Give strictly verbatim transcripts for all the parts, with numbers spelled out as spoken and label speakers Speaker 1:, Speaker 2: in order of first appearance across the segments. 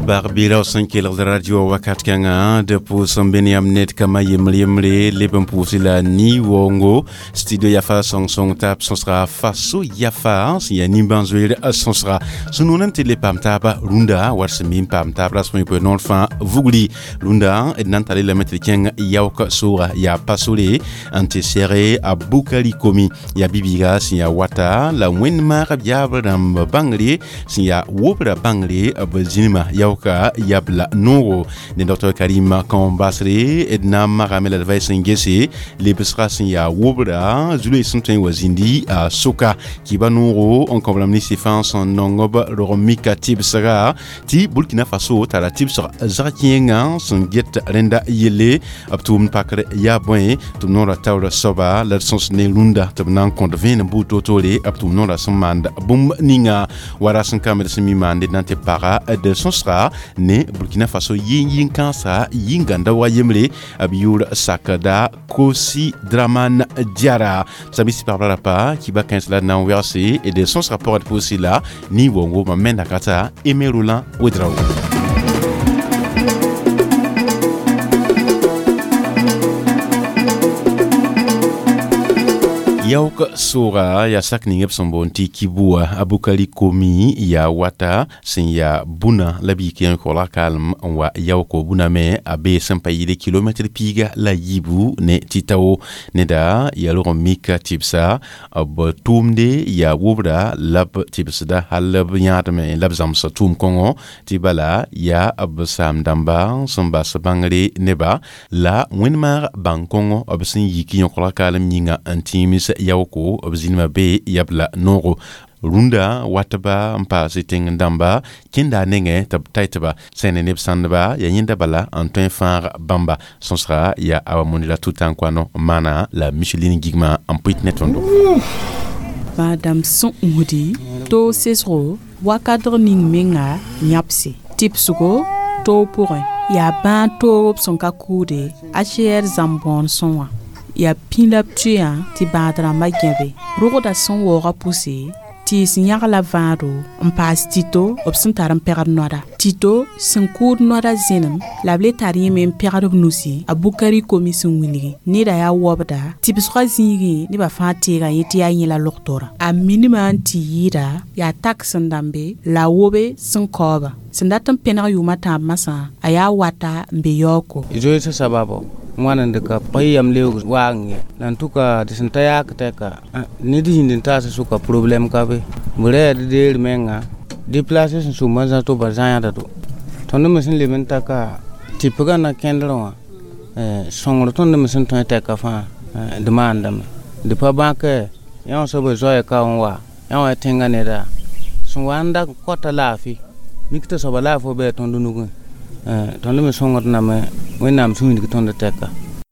Speaker 1: Barbira Sankel de Radio Wakat Kanga de Pouson Beniam Net Kama Yemle Yemle Leben Pousila Ni Wongo Studio Yafa Song Song Tap son sera Faso Yafa si ya Nimbanzuel son sera Sununan Tele Pam Taba Lunda Warsemim Pam Tabra son peu non fin Vugli Lunda et Nantale la Metre Kang Yauka Sura Ya Pasole Ante Serre a Bukali Komi Ya Bibiga si ya Wata La Wenma Rabiabra Dam Bangli si ya Wobra Bangli Abzinima Yauka Yabla Noro de docteur Karim Kambasre Edna Maramel Advice Ngese les besra si ya Wobra Zulu Suntain Wazindi a Soka Kiba Noro on complamni Sifan son Nongoba Romika Tibsara Ti Burkina Faso Tala Tibsara Zakienga son Get Renda Yele Abtum Pakre Yabwen Tum Nora Taura Soba la sons ne Lunda Tabnan Kondvin Buto Tole Abtum Nora Samanda Bum Ninga Warasan Kamer Semimande Nante Para de Sonsra ne Burkina Faso Yin Kansa Yinganda Wayemle Abiur Sakada Kosi Draman Diara Sabisi Parla Pa Kiba Kansla na Verse et de Sons rapport pour cela ni Wongo Mamena Kata Emerulan Wedrao Yauka Sora ya sakni ngep sombonti kibua abukali komi ya wata sin ya buna labi kiyan kola kalm wa yauko buna me abe sampayi de kilometre piga la yibu ne titao ne da ya loromika tipsa ab tumde ya wubra lab tipsda halab yadme lab zamsa tum kongo tibala ya ab sam damba samba sabangre neba la winmar bankongo ab sin yikiyan kola kalm nyinga antimis Yauko obzinima be yabla noro Runda wataba mpa sitting ndamba kinda nenge tab taitaba sene neb sandaba ya yinda bala Antoine Far Bamba sonsra ya awamonila tutan kwano mana la Micheline Gigma en puit netondo
Speaker 2: Madame Son Moudi to sesro wakadre ning menga nyapsi tipsugo to pour ya ban to son kakude acher zambon sonwa ya pinlap tuya ti badra magebe rogoda son wora poussé ti signal la vado en pas tito obsentaram pegar noda tito sen cour noda zenam la bletari men pegar nusi abukari commission winigi ni da ya wobda ti biswa zingi ni ba fati ga yiti ya yila loktora a minima anti yida ya tax ndambe la wobe sen koba sendatam penar yuma ta masa aya wata mbe yoko
Speaker 3: ijo ita sababo mwana ndika payam leo wangi nantuka disentaya kateka ni dihindin ta suka problem kabe mure de menga déplacer su manza to bazanya da to tonne mesin lemen taka tipuga na kendro eh songro tonne mesin to ta ka fa demanda de pa banke yan so bo zoya ka onwa yan tenga ne da sun wanda kota lafi mikta so bala fo be tondu nugo eh tonne me songro na me wenam suni ki tonda teka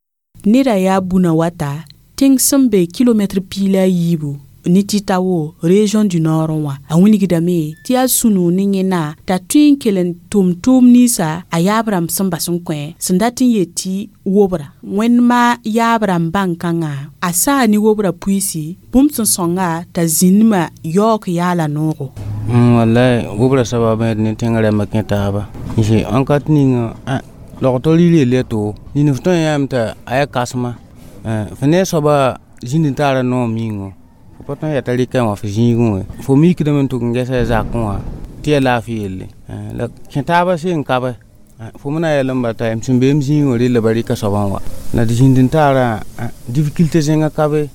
Speaker 2: nira ya buna wata ting sembe kilometre pila yibu ni titawo région du nord wa awuni gidame tia sunu ningena ta twin kelen tum tum nisa ayabram samba sunkwe sandatin yeti wobra wen ma yabram bankanga asa ni wobra puisi bumson songa ta zinma yok yala noro
Speaker 3: mm wallahi wobra sababa ni tengare maketa ba ni ankat ninga L'autorité li le to ni nufton yamta aya kasma eh fene soba jindintara no mingo potom ya tali kan wa fijingo fo mi kidamen to ngesa za kwa tie la fiele la kitaba sin kaba fo muna ya lamba ta msimbe mzingo le bari ka soba wa na jindintara difficulté zenga kabe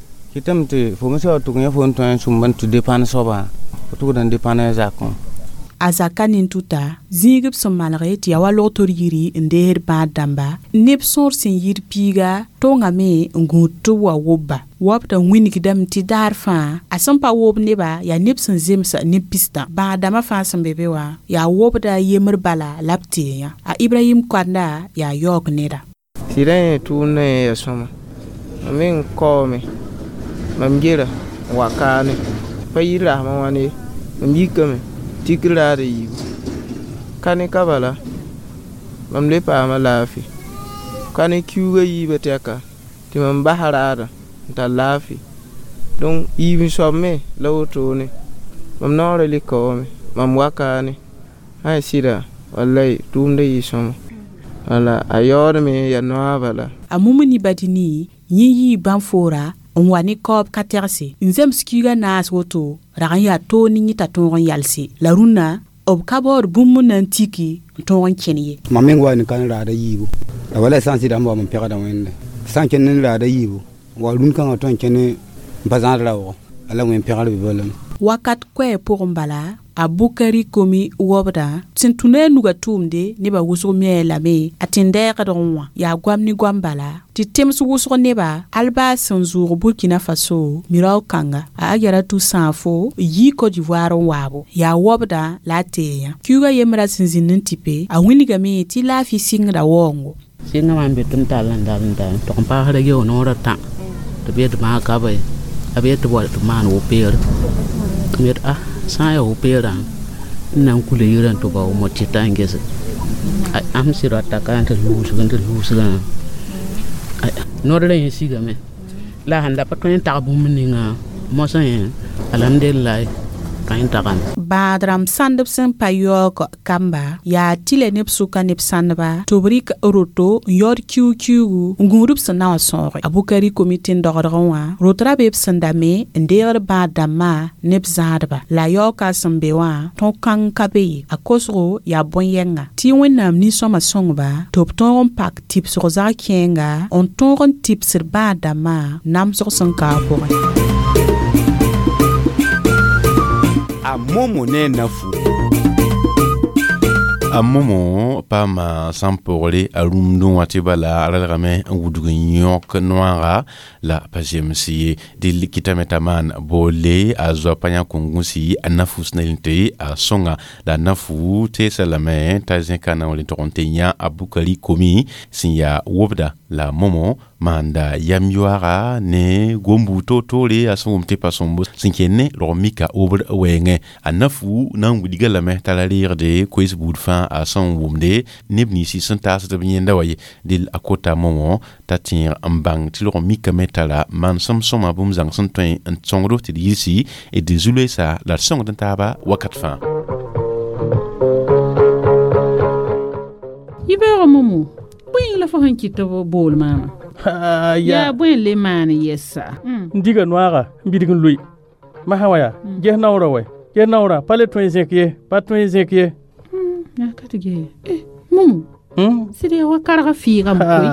Speaker 3: kitamte fo msa to nya fo nton sumban to dépend soba to dan dépend za kwa
Speaker 2: azaka nintuta zingib som malare ti awa lotor yiri ndeher ba damba neb sor sin yir piga tonga me ngutu wa woba wabta wini kidam ti darfa asampa wob neba ya neb sin zemsa ne pista ba dama fa sam bebewa ya wobda yemer bala lapti ya a Ibrahim Kwanda ya yok neda
Speaker 4: sire tune ya soma amin kome mamgira wakane payira mawane mamikame tikrare yi kane kabala mamle pa malafi kane kiuga yi beteka ti mam baharada ta lafi don yi somme lawto ne mam nore likome mam wakane hay sida wallahi tumde yi sõma wala a yaoodme ya noaba la
Speaker 2: a mumuni badini yẽ yɩɩ bãmb foora n wa ne kaoob ka tɛgse n zems kiiga naas woto rag n yaa toog ne yẽ t'a tõog n yalse la rũnna b ka baood bũmb n na n tiki n tõog n kẽn ye
Speaker 5: mam meng wa ne kan raada yiibu la wala sãn sɩdame wa m pɛgda wẽnde sã n kẽnd ne raada yiibu wa rũn-kãngã tõe n kẽnd n pa zãad raoogo ala wẽn pɛgr bɩ balame
Speaker 2: wakat koɛɛ pʋgẽ bala a Bukari komi wobda sẽn tũ ne a nuga tʋʋmde nebã wʋsg me lame a tẽn dɛɛgd n wã yaa goam ne goam bala tɩ tems wʋsg nebã albaas sẽn zʋʋg Burkina Faso mirao kãnga a Ajaratu Sãnfo yi Côte d'Ivoire n waabo yaa wobda la a teeg yã kiuugã yembra sẽn zĩnd n tɩpe a wingame tɩ laafɩ sɩngda waoongo
Speaker 6: sɩngã maan be tɩ m tall n dal n da n tog n paasda yeo noorã tã tɩ b yetɩ maa ka be a b yetɩ wa tɩ maan wo-peer m yet a sã n yaa wo-peerã n na n kula yirã n tɩ ba mo tɩta n ges am sɩd a taka n tɩ luusg n tɩ luusgã noodrã yẽ sigame la sãn da pa tõe n tag bũmb ninga mosã yẽ alhamdulillah tõe n tagame
Speaker 2: baadrãm sãndb sẽn pa yaoog kamba yaa tɩ la neb sʋka neb sãndba tɩ b rɩk roto n yaood kiu-kiugu n gũud b sẽn na wã sõoge a Bukari komite n dogdg wã rotrã be b sẽn dame n deegd bãad dãmbã neb zãadba la yaoogã sẽn be wã tõog kãng ka be ye a kosgo yaa bõn-yɛnga tɩ wẽnnaam nin-sõma sõngba tɩ b tõog n pak tɩpsg zag kẽenga n tõog n tɩpsd bãad dãmbã namsg sẽn ka a pʋgẽ
Speaker 1: a momo ne nafu a momo pa ma sampore a rumdun wati bala ralgame wudug nyok noara la pa jemsi de likitameta man bole a zo panya kongusi a nafu snelinte a songa la nafu te salame ta zenkana wali tontenya a Bukari komi sinya wobda la momo manda yamyoara ne gombu totore a son te pasombo sinkene lo mika obr wenge a nafu nan wudiga la me talalir de quiz budfa a son wumde nebni si santa sa binyenda waye dil akota momo tatir ambang ti lo mika metala man som soma bum zang son twen en songro ti disi et de zule sa la song taba wakat fa
Speaker 7: Ibero momo bõeng la fo sẽn kɩt b bool maama yaa bõe le maan yɛsa
Speaker 8: ndiga noaga n bidg n loe masã wa yaa ges naoora wɛ ges naoora pa le tõe zẽk ye pa tõe zẽk ye
Speaker 7: ka tɩ ge momo sɩd ya wa karga fɩɩgame koe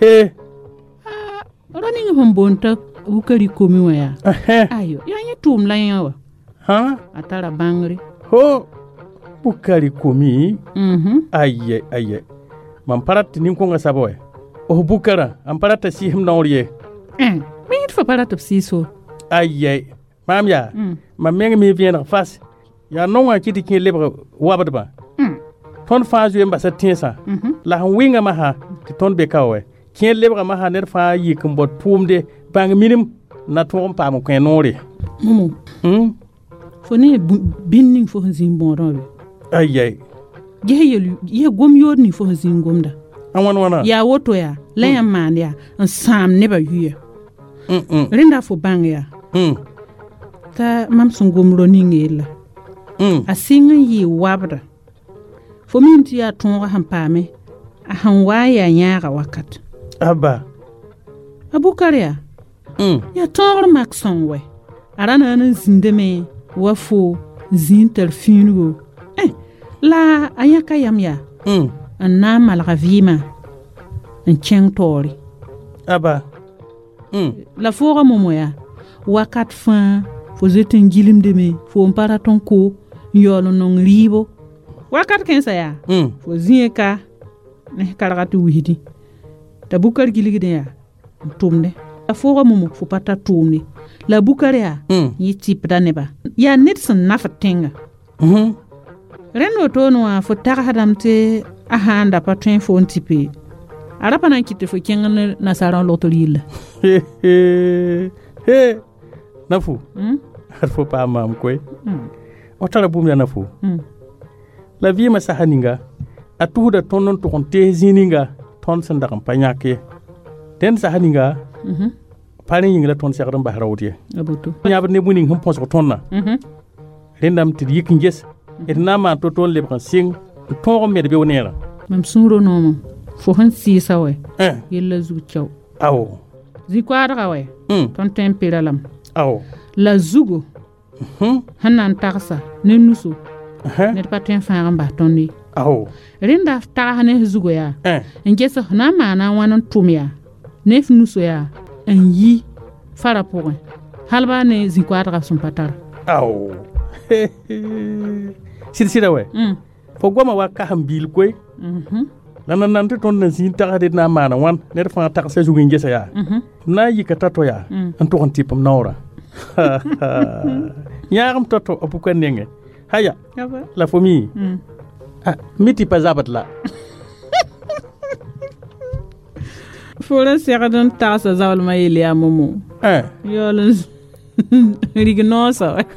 Speaker 7: ra ning fõn boon t'a Bukari komi wã yaa ayo yaa yẽ tʋʋm la yẽ wa a tara bãngre
Speaker 8: ho Bukari komi aye aye man parat nin ko nga sabo e o Bukara am parat si him naor ye
Speaker 7: eh mi it fa parat si so
Speaker 8: aye mam ya ma meng mi vien fas ya no wa kiti kin lebre wabad ba ton fa ju emba sa tinsa la han winga ma ha ti ton be kawe kin lebre ma ha ner fa yi kum bot pumde bang minim na ton pa mo ken nori
Speaker 7: momo hm fo ne binning fo zin bon ron
Speaker 8: aye
Speaker 7: ye yelu ye gom yodni fo zin gomda
Speaker 8: an wana
Speaker 7: ya woto ya la ya man ya n sam ne ba yuya
Speaker 8: mm mm
Speaker 7: rinda fo bang ya
Speaker 8: mm
Speaker 7: ta mam sun gomro ni ngela
Speaker 8: mm
Speaker 7: a singa yi wabda fo min ti ya tonga han pame a han waya nyaga wakat
Speaker 8: aba
Speaker 7: Abukari ya
Speaker 8: mm
Speaker 7: ya tonga makson we arana nan zinde me wafo zinter fingo eh la ayaka yam ya
Speaker 8: mm
Speaker 7: an na malga vima en cheng tori
Speaker 8: aba mm
Speaker 7: la fora momo ya wakat fa fo zetin gilim de me fo mpara ton ko yolo non ribo wakat kensa ya
Speaker 8: mm
Speaker 7: fo zieka ne karagatu wihidi ta Bukar giligide ya tumne la fora momo fo pata tumne la Bukari ya
Speaker 8: mm
Speaker 7: yi tipda ne ba ya netson nafatenga
Speaker 8: mhm
Speaker 7: reno tono wa fo tarhadamte a handa pa tõe fo n tɩ pe a ra pa na n kɩt fo kẽng nasaarã lotr yilla
Speaker 8: he nafu har fo pa mam koy o tara bum ya nafu la vɩɩmã sasa ninga a tusda tõnd n tʋg n tees zĩ ninga tõnd sẽn dag n pa yãk ye dẽnd sasa ninga pa rẽ yĩng la tõnd segd n bas raood ye yãbd ne bũ ning sẽn põsg tõndã rẽndame tɩ d yik n ges d na n maan to tõnd lebg n sɩng tõog n med be neera
Speaker 7: mam sũuro noomã fo sẽn sɩɩsa wɛ
Speaker 8: eh
Speaker 7: yella zug tɛo
Speaker 8: ao
Speaker 7: zĩ-koaadgã wɛ
Speaker 8: mm
Speaker 7: tõnd tõe n pera lame
Speaker 8: ao
Speaker 7: la zugo
Speaker 8: hmm
Speaker 7: sẽn na n tagsa ne nuso
Speaker 8: eh
Speaker 7: ned pa tõe n fãag n bas tõnd ye
Speaker 8: ao
Speaker 7: rẽnda tags ne zugo yaa
Speaker 8: eh
Speaker 7: n ges f na n maana n wãn n tʋm yaa ne f nuso yaa n yi fara pʋgẽ hal baa ne zĩ-koaadgã sẽn pa tara
Speaker 8: ao sɩd-sɩda wɛ
Speaker 7: Mm.
Speaker 8: fo goama wa ka sẽn biil koe
Speaker 7: Mhm.
Speaker 8: la nan nan tɩ tõnd na zĩig tagsd d na n maana wãn ned fãa tagsa zug n gesa yaa
Speaker 7: Mhm.
Speaker 8: m na n yika tato yaa
Speaker 7: Mm.
Speaker 8: n tʋg n tɩp m naoorã yãagem tato a puka nengẽ haya
Speaker 7: Aba.
Speaker 8: la fo mi
Speaker 7: Mm.
Speaker 8: ah, mi tɩ pa zabd la
Speaker 7: fo ra segd n tagsa zaoolmã yel yaa momo
Speaker 8: eh
Speaker 7: yaool n rig noosa wɛ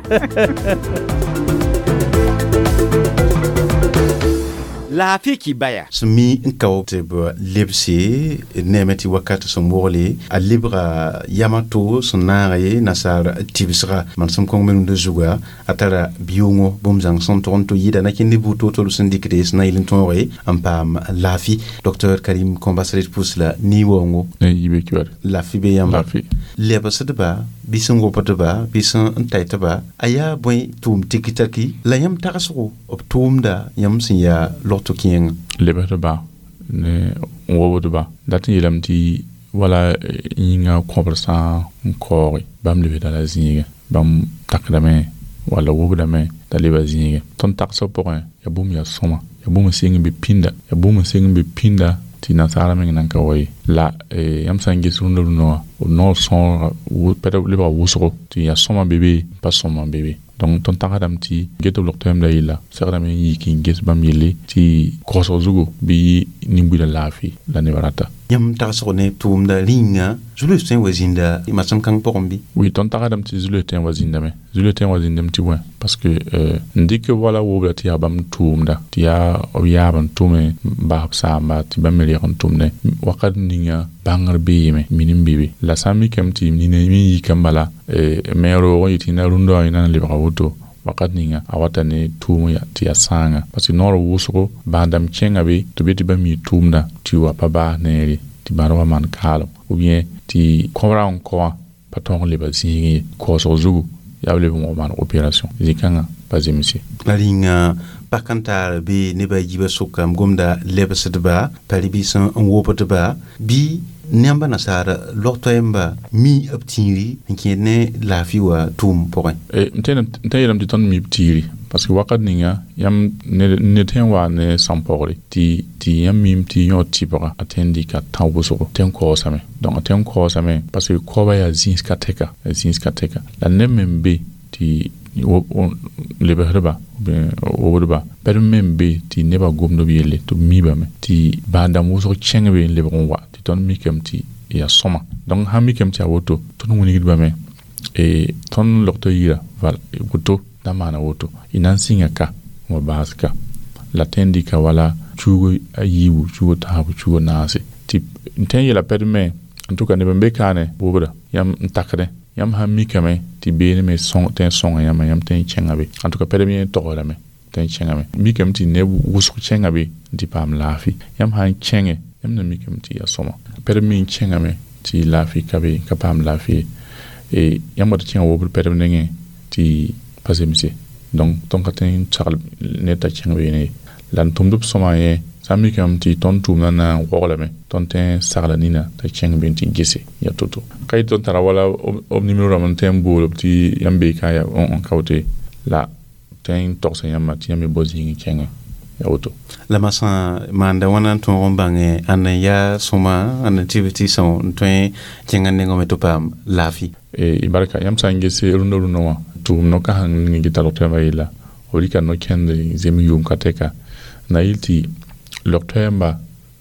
Speaker 9: laafɩ ki baya
Speaker 1: sẽn mi n kao tɩ b lebse d neeme tɩ wakat sẽn wogle a lebga yama to sẽn naag ye nasaar tibsga man sẽn kõng me rũndã zugã a tara biooŋo bũmb zãng sẽn tog n tɩ yɩɩda na kẽnd buud to-tol sẽn dɩkde sẽn na yɩl n tõoge n paam laafɩ docteur karim kõmbasret pʋs la ni-waoongo
Speaker 10: ne yibe kibar
Speaker 1: laafɩ be yãmba
Speaker 10: lafi
Speaker 1: lebsdba bɩ sẽn wopdba bɩ sẽn n tɛtba a yaa bõe tʋʋm tiki-taki la yãmb tagsgo b tʋʋmda yãmb sẽn yaa logto kẽengã
Speaker 10: lebsdba ne wobdba dat n yeelame tɩ wala yĩnga kõbr sã n kaooge bãmb lebsda la zĩigẽ bãmb takdame wala wobdame t'a leba zĩigẽ tõnd tagsã pʋgẽ yaa bũmb yaa sõma yaa bũmb n seng n be pĩnda yaa bũmb n seng n be pĩnda tɩ nasaara meng nan ka wa ye la yãmb sã n ges rũndã rũndã wã b noor sõorga pɛd lebga wʋsgo tɩ yaa sõma be be pa sõma be be donc tõnd tagsdame tɩ get b log-toɛɛmda yella segdame n yik n ges bãmb yelle tɩ kogsg zugu bɩ yɩ nin-buudã laafɩ la neb rata
Speaker 1: yãmb tagsg ne tʋʋmda rĩnga zulf tõe n wa zĩnda masem kãng pʋgẽ bɩ
Speaker 10: oui tõnd tagsdame tɩ zulf tõe n wa zĩndame zulf tõe n wa zĩndame tɩ bõe parce que n dɩk wala wobda tɩ yaa bãmb tʋʋmda tɩ yaa b yaab n tʋme basb saamba tɩ bãmb me reg n tʋmdẽ wakat ninga bãngr beeme minim bebe la sã n mikame tɩ nina min yikã n bala me roog n yetɩ na rũndã wã yẽna n lebga woto wakat ninga a wata ne tʋʋm ya tɩ yaa sãanga parce que noor wʋsgo bãadam kẽngã be tɩ be tɩ bãmb yɩ tʋʋmda tɩ wa pa baas neere tɩ bãad wa maan kaalem ou bien tɩ kõbra n kaoã pa tõog n leba zĩig ye kaoosg zugu yaa b leb n wa maan opération zĩ-kãngã pa zemse
Speaker 1: la rĩnga pak n taar bɩ nebã yiibã sʋka m gomda lebsdba pa rɩ bɩ sẽn n wobdba bɩ namba nasaara log-toɛɛmba mi b tĩiri n kẽed ne laafɩ wa tʋʋm pʋgẽ
Speaker 10: n tã yeelame tɩ tõnd mi b tiiri parce que wakat ninga yãmb ned tõe n wa ne sãn-pɔgre tɩ tɩ yãmb mim tɩ yõ tɩbga a tõe n dɩka tã wʋsgo tõe n kaoosame donc a tõe n kaoosame parce que koobã yaa zĩiska tɛka yaa zĩiska tɛka la neb me n be tɩ lebsdba wobdba pɛd me n be tɩ nebã gomdb yelle tɩ b mibame tɩ bãadam wʋsg kẽng be n lebg n wa tɩ tõnd mikame tɩ yaa sõma donc sãn mikame tɩ yaa woto tõnd wilgdbame tõnd log-to yɩɩra woto da maana woto y na n sɩnga ka n wa baas ka la tõe n dɩka wala cuugo a yiibu cuugo tãabu cuugo naase tɩ n tõe n yeela pɛd me en tout cas neb n be kaane wobda yãmb n takdẽ yãmb sãn mikame tɩ beene me tõe n sõnga yãmba yãmb tõe n kẽngã be en tout cas pɛd me togsdame tõe n kẽngame mikame tɩ neb wʋsg kẽngã be n tɩ paam laafɩ yãmb sãn kẽnge yãmb na mikame tɩ yaa sõma pɛd me n kẽngame tɩ laafɩ ka be ka paam laafɩ ye yãmb wat kẽngã wobd pɛdb nengẽ tɩ pa zemse donc tõnd ka tõe n sagl ned t'a kẽng beene ye la n tʋmd b sõma yẽ sã n mikame tɩ tõnd tʋʋmdã na n woglame tõnd tõe n sagla nina t'a kẽng be tɩ gese ya to-to ka yɩ tõnd tara wala b nimero rãmb n tõe n boolb tɩ yãmb beeka ya ka wote la tõe n togsa yãmbã tɩ yãmb me bo zĩig kẽngẽ ya woto
Speaker 1: la masã maanda wãna n tõog n bãnge ãnd n yaa sõma ãnd n tɩ b tɩ sẽn n tõe kẽngã nengame tɩ paam laafɩ
Speaker 10: y barka yãmb sã n gese rũndã rũndã wã tʋʋm no-ka sãn ning gɩta log-toɛɛmbã yella b rɩka no-kẽnd zem yʋʋm ka tɛka na yɩl tɩ log-toɛɛmbã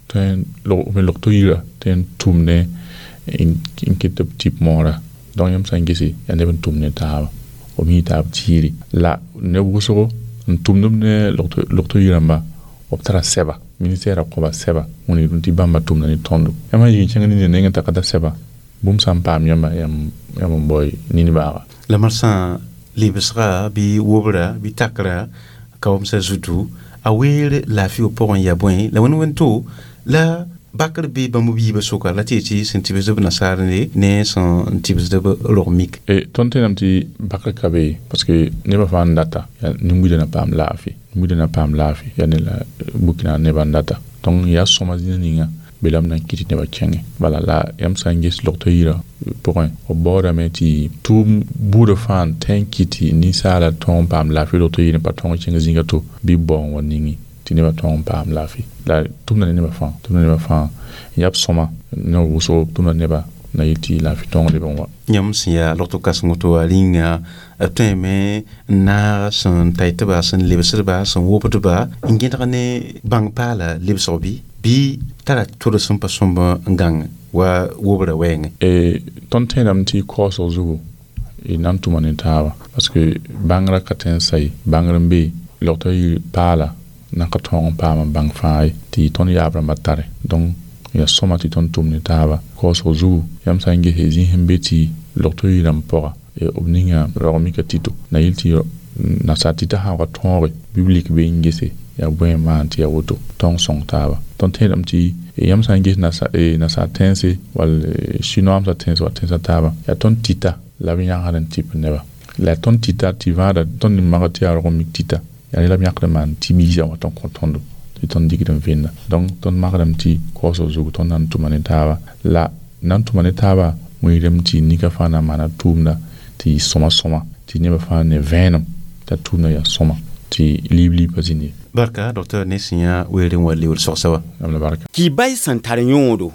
Speaker 10: me log-to yɩra tõe n tʋmne n ket b tɩp moora donc yãmb sã n gese yaa neb n tʋm ne taaba b yĩ taab tiiri la neb wʋsgo n tʋmdb ne log-to yɩrãmba b tara sɛba ministɛɛrã kõba sɛba wẽn tɩ bãmba tʋmda ne tõndo yãmb sã yɩg n kẽng nine nengẽ t'a ka da sɛba bũmb sã n paam yãmba yãmb n bao nin-baaga
Speaker 1: la marsã lebsga bɩ wobra bɩ takra kaoomsã zutu a weer laafɩ pʋgẽ ya bõe la wẽnd wẽnd to la bakr bɩ bãmb biibã soka la tɩ tɩ sẽn tɩbsdb nasaar ne ne sẽn tɩbsdb rog mik
Speaker 10: tõnd tẽname tɩ bakr ka be parce que nebã fãa n data yaa ning-buudã na paam laafɩ ning-buudã na paam laafɩ yaa ne la burkina nebã n data donc yaa sõma zĩnã ninga be la b na n kɩt nebã kẽngẽ bala la yãmb sã n ges logta yɩrã pʋgẽ b baoodame tɩ tʋʋm buudã fãa n tõe n kɩt tɩ ninsaala tõog n paam laafɩ logta yɩrẽ pa tõog n kẽng zĩiga to bɩ baoong wa ningi tɩ nebã tõog n paam laafɩ la tʋmda ne nebã fãa tʋmda nebã fãa yab sõma ne wʋsgo tʋmda nebã na yɩ tɩ laafɩ tõog lebẽ wa
Speaker 1: yãmb sẽn yaa logto kãseng to a rĩnga b tõeme n naag sẽn ta tɩba sẽn lebsdba sẽn wobdba n gẽdg ne bãng paala lebsg bɩ bɩ tara tʋrs sẽn pa sõmb n gãng wa wobrã wɛɛngẽ
Speaker 10: tõnd tẽedame tɩ kaoosg zugu y na n tʋma ne taaba parce que bãngrã ka tõe n sa ye bãngr n be logta yɩ paala na ka tõog n paam n bãng fãa ye tɩ tõnd yaab rãmbã tare donc ya sõma tɩ tõnd tʋm ne taaba kaoosg zugu yãmb sã n gese zĩig sẽn be tɩ logta yɩ rãmb pʋga b ninga rao mika tito na yɩl tɩ nasaar tɩta sã n wa tõoge biblik be n gese yaa bõe n maan tɩ ya woto tõng sõng taaba tõnd tẽedame tɩ yãmb sã n ges nasaar tẽense wall chinoamsã tẽense wa tẽensã taaba yaa tõnd tɩta la b yãgd n tɩp nebã la tõnd tɩta tɩ vãada tõnd nin magd tɩ yaa rog mik tɩta yaa la b yãkd n maan tɩ biisã wa tõnd kõ tõndo tɩ tõnd digd n vẽnda donc tõnd magdame tɩ kaoosg zug tõnd na n tʋma ne taaba la na n tʋma ne taaba wẽedame tɩ nika fãa na n maana tʋʋmda tɩ yɩ sõma-sõma tɩ nebã fãa ne vẽenem t'a tʋʋmda yaa sõma tɩ liib-liib pa zĩnd ye
Speaker 1: barka docteur ne sẽn yã weere n wa leood sogsã wa
Speaker 10: amla barka
Speaker 9: tɩ bay sẽn tar yõodo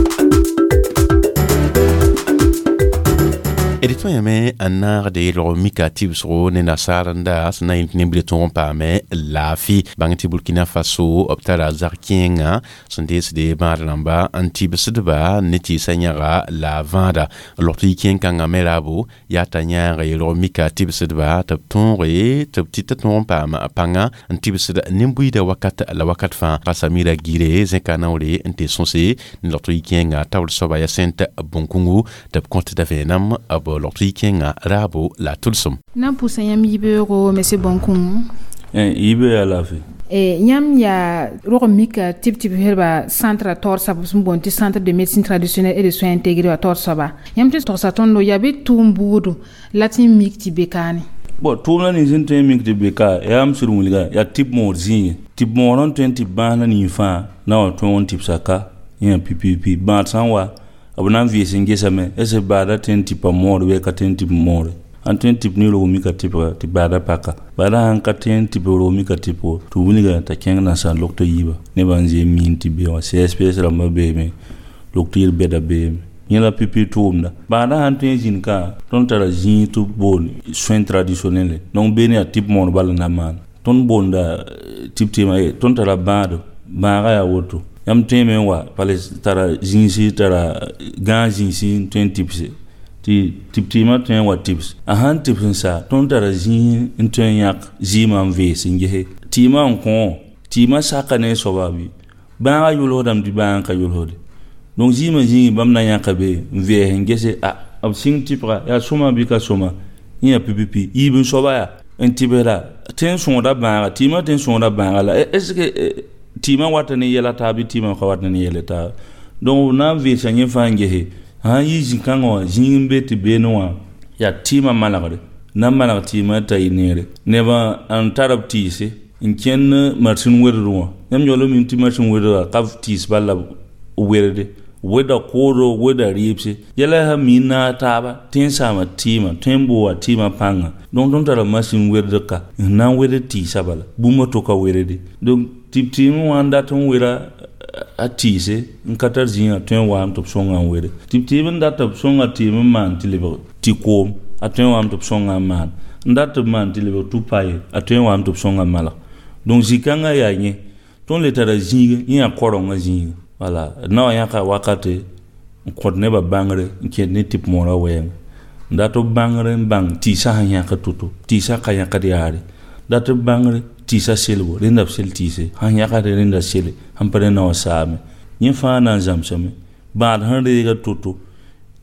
Speaker 1: d tõyame n naagde yelg mika tɩbsgo ne nasaar n da sẽn na yẽ tɩ nebd tõog n paame laafɩ bãng tɩ burkina faso b tara zag kẽengã sẽn deesde bãad rãmba n tɩbsdba ne tɩɩsã yãga la vãada log tɩ y kẽeng-kãngã me raabo yaa t'a yãaga yelg mika tɩbsdba tɩ b tõoge tɩ b tɩ t'a tõog n paam pãnga n tɩbsd nin-buiidã wakat la wakat fãa pa samira gire zẽka naoore n tɩ sõse ne log tɩ y kẽengã tabl soaba yaa sẽnt bõn-kũngu tɩ b kõt da vẽenem b log tɩ y kẽngã raabo la tʋlsem
Speaker 11: na n pʋsa yãmb yibeoogo mese bõn-kũngu
Speaker 12: yibe yaa laafɩ
Speaker 11: yãmb yaa rog mika tɩb-tɩb sẽdba centre taoor soab sẽn boond tɩ centre de médecine traditionnelle et de soins intégrés wa taoor soaba yãmb tɩ togsa tõndo yaa bɩ tʋʋm buudu la tɩ n mik tɩ be kaane
Speaker 12: bon tʋʋmdã nin sẽn tõe n mik tɩ be ka yaa m sɩd wilga yaa tɩb moor zĩige tɩb moor n tõe n tɩ bãasdã nin fãa na wa tõog n tɩbsa ka yã pipipi bãad sã n wa b na n vɩɩs n gesame ese baada tõe n tɩpa moore bɩ ka tõe n tɩp moore n tõe n tɩp ne rog mika tɩpga tɩ baada paka baada sãn ka tõe n tɩp rog mika tɩpgo tɩ wilga t'a kẽng nansã logta yiiba nebã n zee miin tɩ be wã C S P S rãmbã beeme logta yel bɛda beeme yẽ la pipi tʋʋmda baada sãn tõe n zĩnd ka tõnd tara zĩig tɩ boond soin traditionnelle donc beene yaa tɩp moor bala na maan tõnd boonda tɩp tɩɩmã tõnd tara bãado bãaga yaa woto yãmb tõeme n wa pale tara zĩisi tara gãag zĩisi n tõe n tɩpse tɩ tɩp tɩɩmã tõe n wa tɩps a sãn tɩps n sa tõnd tara zĩig n tõe n yãk zɩɩmã n vees n gese tɩɩmã n kõ tɩɩmã saka ne soaba bɩ bãagã yʋlsdame tɩ bãag n ka yʋlsde donc zɩɩmã zĩigi bãmb na yãka be n vees n gese a b sɩng tɩpga yaa sõma bɩ ka sõma yẽ yaa pipipi yiib n soaba yaa n tɩbsda tõe n sõoda bãaga tɩɩmã tõe n sõoda bãaga la est ce que tɩɩmã wata ne yɛla taa bɩ tɩɩmã ka wat ne yɛle taa donc na n veesa yẽ fãa n gese sãn yɩ zĩ-kãngã wã zĩig n be tɩ beene wã yaa tɩɩmã malgde na n malg tɩɩmã t'a yɩ neere nebã n tar b tɩɩse n kẽnd marsin wedr wã yãmb yaoolame tɩ marsin wedrã ka tɩɩs bala werde weda koodro weda rɩɩbse yɛla sã miin naag taaba tɩ n saama tɩɩmã tõe n boa tɩɩmã pãnga donc tõnd tara masin werdka n na n wed tɩɩsa bala bũmba to ka werde donc tɩb tɩɩmẽ wã n dat n wera a tɩɩse n ka tar zĩigã tõe n waam tɩ b sõngã n were tɩb tɩɩm n dat tɩ b sõnga tɩɩm n maan tɩ lebg tɩ koom a tõe n waam tɩ b sõngã n maan n dat tɩ b maan tɩ lebg tʋ paye a tõe n waam tɩ b sõngã n malg donc zĩ-kãngã yaa yẽ tõnd le tara zĩig yẽ yaa korengã zĩiga wala na wa yãka wakate n kõt nebã bãngre n kẽed ne tɩp moorã wɛɛngã n dat b bãngre n bãng tɩɩsã sẽn yãk to-to tɩɩsã ka yãkd yaare dat b bãngre tɩɩsã selbo rẽnda b sel tɩɩse sãn yãkd rẽnda sele sãn pa rẽ na wa saame yẽ fãa na n zãmsame bãad sẽn reega to-to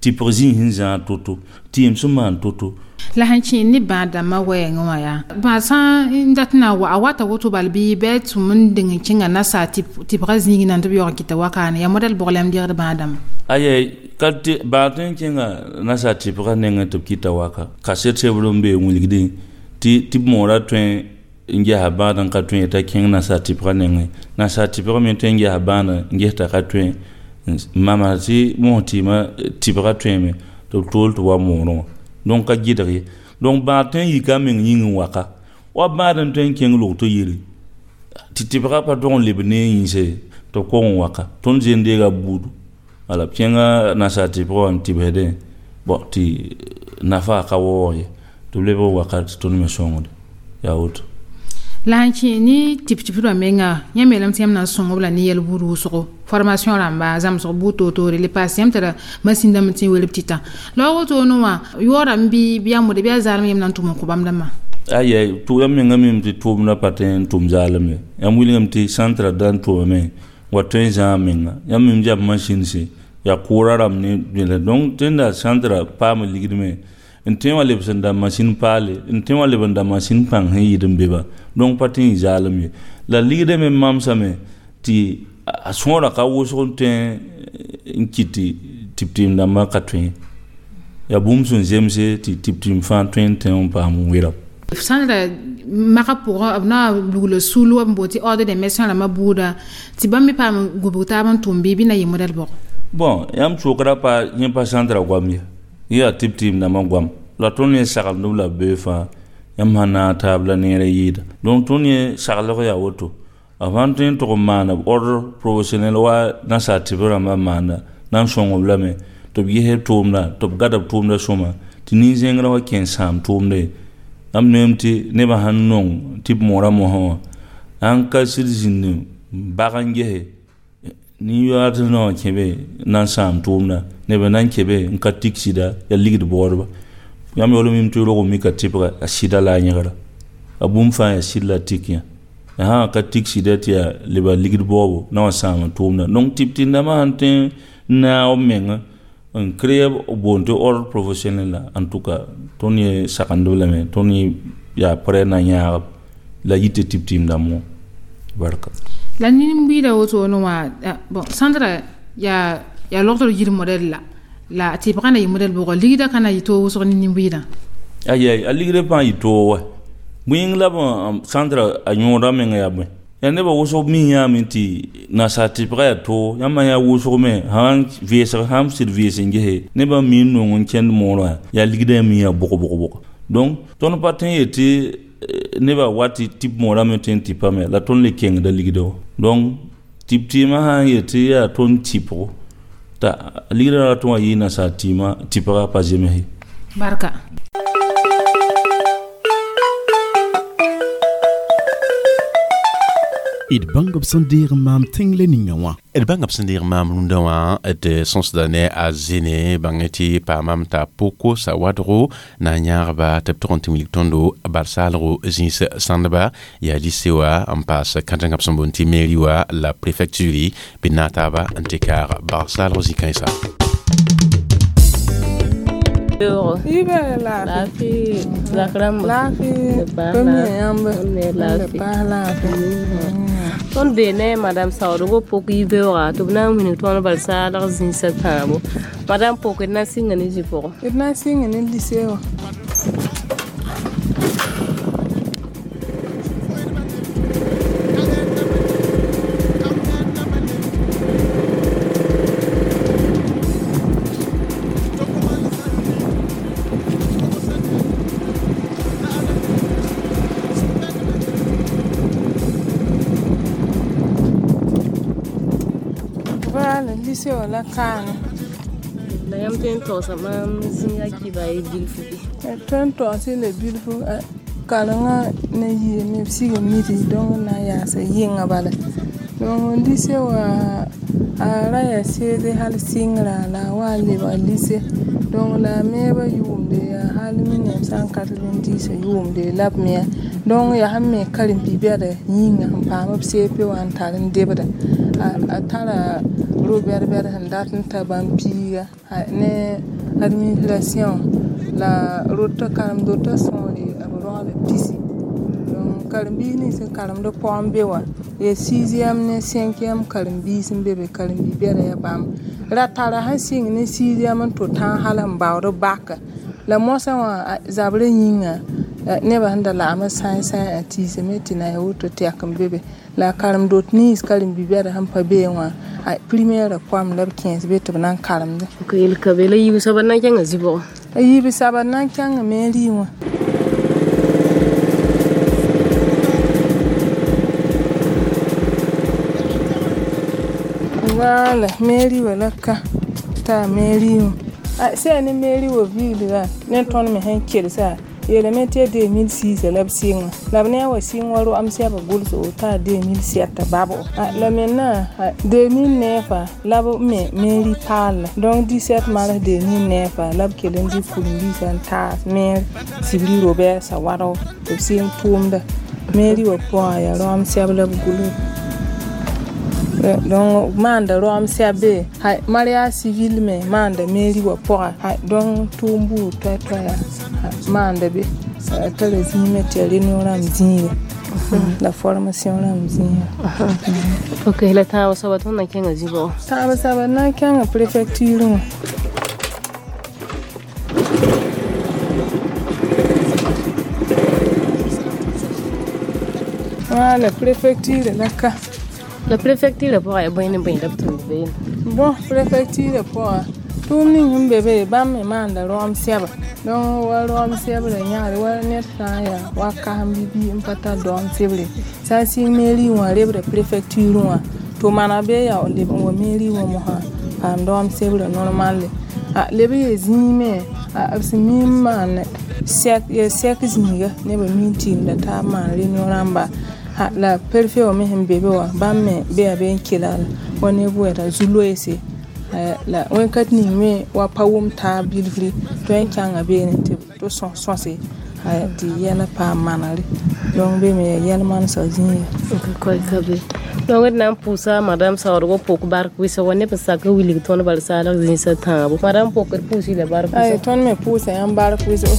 Speaker 12: ti prezin hin za toto ti em suman toto
Speaker 11: la hanchi ni bada ma waya ngwa ya ba sa indatna wa awata woto balbi bet mun dingin kinga na sa ti ti prezin nan to biyo kita wakana ya model boglem dir badam
Speaker 12: aye kalti baten kinga na sa ti prezin to kita waka ka setse bulombe ngulgidi ti ti mora twen nge habana ka twen ta kinga na sa ti prezin na sa ti prezin twen nge habana nge ta ka twen mama ti monti ma ti prezin me to tol to wa mono donc ka gidare donc baten yi ka men yin waka wa baden twen ken lo to yiri titi bra pa don lebne yinse to ko waka ton jende ga budu ala pienga na sa ti pro anti bede bo ti nafa ka wo ye to lebo waka to me songo ya auto
Speaker 11: lanchi ni tip tip do menga nyamelam tiam na songo bla ni yel buru so formation ramba zam so buto to le patient tera machine dam tin wel petita lo to no wa yora mbi biya mo de biya zarmi yam nan tumo ko bam dama
Speaker 12: aye to yam menga mim ti tum na paten tum zalame yam wilingam ti centre dan to me wa ten menga yam mim jab machine si ya kuraram ni le donc tenda centre pa me ligidme ntema le bsanda machine pale ntema le banda machine pang he yidum beba donc patin zalami la ligde me mamsa me ti asora ka woso ten nkiti tiptim da makatwen ya bumsun zemse ti tiptim fan twenty on pa mu wira
Speaker 11: sandra maka pour na le sulu mboti ordre de mission la mabuda ti bammi pa gubuta ban tumbi bi na yi model bo
Speaker 12: bon yam chokra pa yin pa sandra gwamya ya tiptim na mangwam la tonne sakal no la befa yam hana tabla nere yida donc tonne sakal ya woto avant tin to mana ordre professionnel wa na sa tibra ma mana nan songo blame to bi he tumna to gadab tumna soma tini zengra wa ken sam tumde am nemti ne ba hannon tip mora mo ho an ka sirzin bagange he ni yata no kebe nan sam tumna ne ba nan kebe nka tiksida ya ligid borba yam yolo mim to logo mi ka tipra asida la nyara abum fa ya silla tikya ha ka tiksida tia liba ligid bobo na sam tumna non tipti na ma hanten na o menga un créer bon de ordre professionnel en tout cas toni sakandole me toni ya pre na nya la yite tiptim damo barka
Speaker 11: la ni mbida woto no wa bon sandra ya ya l'ordre yir model la la ti prana yi model bo ligida kana yito so ni mbida
Speaker 12: aye a ligida pa yito wa buing la bon sandra anyora me nga ya be ya ne ba woso mi ya minti na sa ti pra to ya ma ya woso me han viesa ham service nge ne ba mi no ngon ken mo ya ligida mi ya boko boko boko donc ton patin était ne ba wati tip mo me ten tipa me la ton le keng da ligido donc tip tima ha yete ya ton tipo ta ligida la ton yi na sa tima tipa pa jeme
Speaker 11: barka
Speaker 1: Id bangop sandir mam tingle ningawa. Id bangop sandir mam lundawa de sens dane a zene bangeti pa mam ta poko sa wadro na nyarba tep trente mille tondo barsalro zins sandaba ya lisewa ampas kantangap sambonti meriwa la préfecture binataba antekar barsalro zikaisa.
Speaker 13: Ibe lafi zakram lafi premier yambe lafi lafi ton bene madame sauro poki veura to na mini ton balsa la zin satamo madame poki na singa ni jipo na singa ni liseo la kana la yam ten to sama zinya ki bay bilfu bi ten to c'est le bilfu kalanga na yi ne siga miti don na ya sa yinga bala don lise wa ara ya se de hal singra la wa le ba lise don la me ba yumde ya hal min san quatre-vingt-dix yumde lab me don ya hamme karim bibere yinga pa ma se pe wan tarin debada a tara Robert Ber handat taban piga ne administration la route karam dota sonri abro le pisi donc karambi ni se karam do pombe wa e sixième ne cinquième karambi sin bebe karambi bere ya bam ratara hasing ne sixième to tan halan bawro baka la mosa wa zabre yinga ne ba handa la ama sai sai ati se metina ya wuto te akam bebe la karam dot ni karam bi bere ham pa be wa a primaire kwam lab quinze be to nan karam de
Speaker 14: ko il kabela yi so ban nan kan zibo
Speaker 13: yi bi saban nan kan me ri wa wala meri wala ka ta meri a se ne meri wo ville ga ne ton me hen kirsa yele mete deux mille six lab sing lab ne wa sing waro am se ba gulso ta deux mille sept babo la mena deux mille neuf lab me meri pal donc dix-sept mars deux mille neuf lab kelen di fulbi san ta mer sibri robert sa waro to sing tumda meri wo po ya ro am se lab gulu donc manda rom sabe hay maria civil me manda mairie wa pora donc tumbu to to ya manda be tele zime tele no ram zinga la formation ram zinga
Speaker 14: ok la ta wasa wato na kenga zibo
Speaker 13: ta wasa ba na kenga prefecture wala prefecture la ka
Speaker 14: la préfecture pour ay boyne boyne dab tu be
Speaker 13: bon préfecture pour tout ni ngbe be bam me manda rom seba don wa rom seba le nyaare wa net ya wa ka hambi bi impata don sebre sa si mairie wa rebre préfecture wa to mana be ya o le wa mairie wa mo ha am don sebre normal a le be zime a absimi man sek ye sek ziniga ne ba minti da ta man re noramba la perfet o me bebe wa bamme be aben kilala woni bueta zulo ese la wen kat ni me wa pawum ta bilfri to en kanga be ne te to son son se di yela pa manari donc be me yela man sa zini
Speaker 14: ko ko be donc na pusa madame sa orgo pok bar ku so woni pa sa ko wili ton bar sa la zini sa ta bu madame pok pusi le bar ku
Speaker 13: ay ton me pusa en bar ku so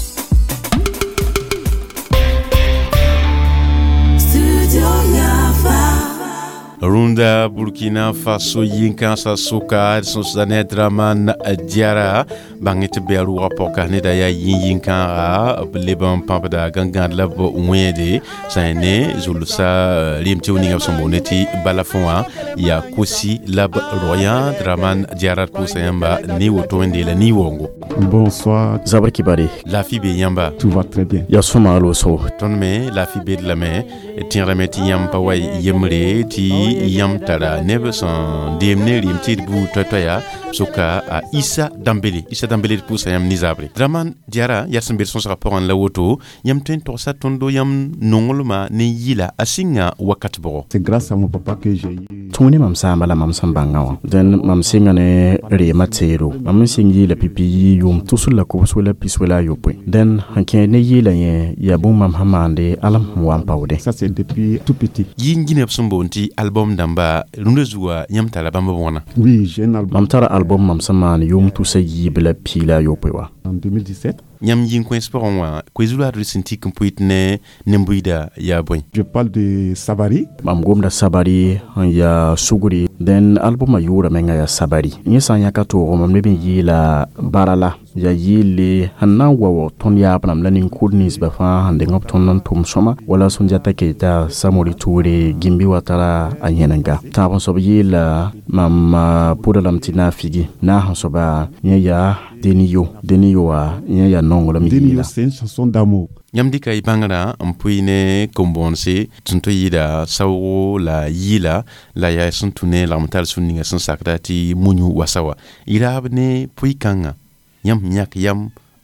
Speaker 1: Runda Burkina Faso yinkan sa suka son sane Dramane Diarra bangit beru rapoka ne da ya yinkan ra leban pampada gangan lab wede sane zulsa limti uninga somboneti balafonwa ya kosi lab royan Dramane Diarra pousa yamba ni wotonde la ni wongo.
Speaker 15: Bonsoir.
Speaker 1: Zabri Kibari. La fibe yamba.
Speaker 15: Tout va très bien.
Speaker 1: Ya soma lo so. Tonme la fibe de la main tien remeti yamba way yemre ti yam tara nebe son demne rim ti bu totoya suka a Issa Dambélé Issa Dambélé pour sa yam nizabri Dramane Diarra ya sambir son rapport en la woto yam ten to sa tondo yam nongolma ne yila asinga wakat boro.
Speaker 15: C'est grâce à mon papa que j'ai eu
Speaker 16: tuni mam samba la mam sambanga wa den mam singa ne re matero mam singi la pipi yum tusul la ko so la piswela yopwe den hanke ne yila ye ya bum mam hamande alam wam pawde.
Speaker 15: Ça c'est depuis tout petit.
Speaker 1: Yingine absombonti album damba rundezuwa yam tala bamba wona.
Speaker 15: Oui, j'ai un album.
Speaker 16: Mam tara album mam samane yum tusayi bela pila yopwe wa.
Speaker 15: En deux mille dix-sept.
Speaker 1: Nyam yin ko inspiron wa ko zula resenti kumpuit ne nembuida ya boy.
Speaker 15: Je parle de Sabari.
Speaker 16: Mam gomda Sabari ya suguri den album ayura menga ya Sabari. Nyesa nya kato mam ne bin yila barala ya yile hanna wawo ton ya banam lanin kudnis ba fa hande ngop ton nan tum soma wala sunja take ta samori ture gimbi watara anyenanga ta bon so yila mam pudalam tina figi na hansoba nya Deniyo, Deniyo a ya nongo la mi.
Speaker 15: Deniyo c'est une chanson d'amour.
Speaker 1: Nyamdi kay bangara ampuine kombonse tunto yida sawo la yila la ya suntune la mental sunninga sun sakrati munyu wasawa. Ira abne puikanga. Yam nyak yam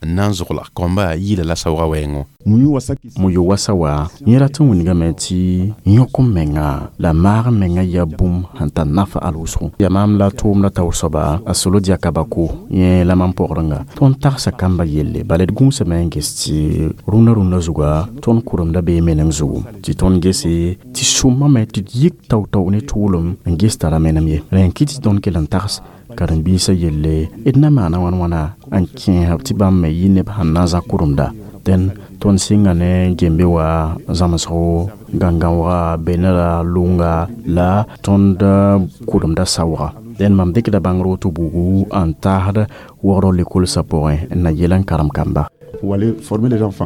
Speaker 1: nanzurla komba yila la sawra wengo
Speaker 15: muyu wasaki
Speaker 16: muyu wasawa yera tun winiga meti nyoko menga la mar menga ya bum hanta nafa alusu ya mam la tum la tawsoba asolo dia kabako ye la mam poranga ton tarsa kamba yelle balet gum se mengesti runa runa zuga ton kurum da be menang zugu ti ton gesi ti suma me ti yik taw taw ne tulum ngesta la menam ye ren kiti don kelan tars karan bisa yelle idna mana wan wana an kin hapti bam me yine hanna za kurumda den ton singa ne gembe wa zamaso gangawa benala lunga la ton da kurumda sawra den mam dikda bangro to bugu an tahda woro l'école sapoin na yelan karam kamba
Speaker 15: pour aller former les enfants.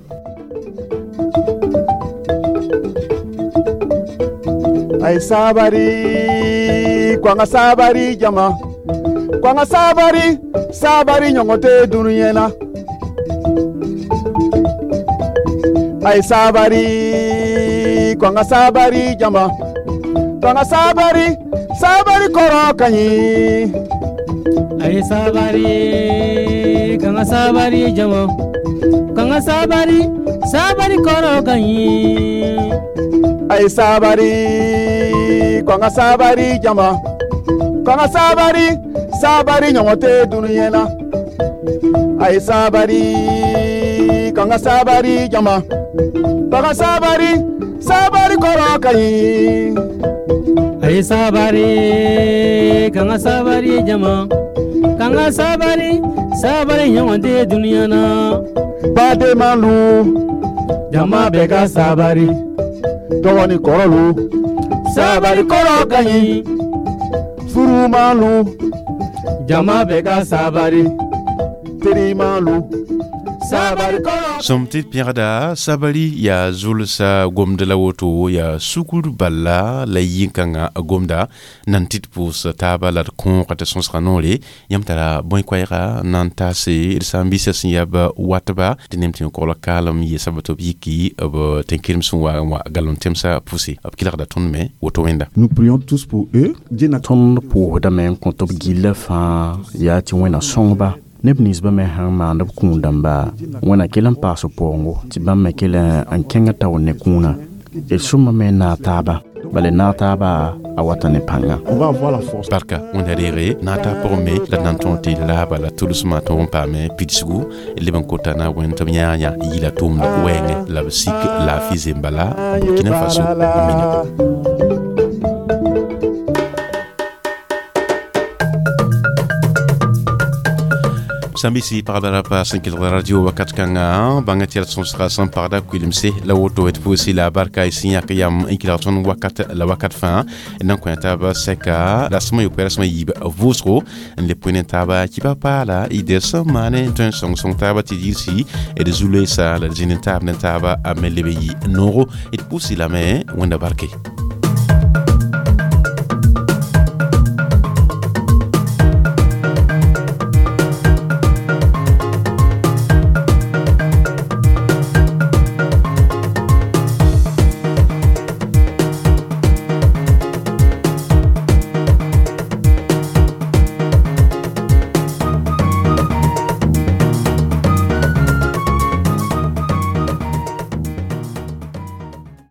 Speaker 17: Ay sabari kwanga sabari jama kwanga sabari sabari nyongote dunyena ay sabari kwanga sabari jama kwanga sabari sabari koro kanyi
Speaker 18: ay sabari kwanga sabari jama kwanga sabari sabari koro kanyi
Speaker 17: ay sabari kwanga sabari jama kwanga sabari sabari nyongote dunyena ay sabari kwanga sabari jama kwanga sabari sabari koro kanyi
Speaker 18: ay sabari kwanga sabari jama kwanga sabari sabari nyongote dunyena
Speaker 17: bade malu jama bega sabari dɔgɔni kɔrɔlu sabari kɔrɔ ka ɲi furumalu jama bɛ ka sabari terimalu sabari kɔrɔ.
Speaker 1: Somtit piada sabari ya zulsa gomda la woto ya sukur balla la yinkanga gomda nantit pus taba la kon kata sonsranole yamtara boy kwaira nanta se irsambisa sinyaba wataba tinemtin ko la kalam ye sabato biki ob tenkirim sunwa wa galon temsa pousi ab kilarda tonme woto wenda.
Speaker 15: Nous prions tous pour eux.
Speaker 16: Ton pour damen kontob gilla fa ya ti wena songba nebnis ba me han ma ndab kundamba wana kelan paso pongo ti ba me kelan an kenga taw ne kuna e suma me na taba bale na taba awata ne panga
Speaker 15: on va avoir la force
Speaker 1: barka on a déré nata porme la nantonte la bala tulusma ton pa me pitsgu le ban kotana wen tam nyaanya yila tum wenge la sik la fizimbala Burkina Faso mini Sambisi parada pa sankil radio wakat kanga bangatir son sera sans parada kulimse la woto et posi la barka isinya kayam inkilaton wakat la wakat fin nan ko taba seka la sma yoperas ma yiba vosro le point taba ki pa pala ide samane ton song song taba ti dirsi et de zule sa la jinetaba taba amelebe noro et posi la me wanda barke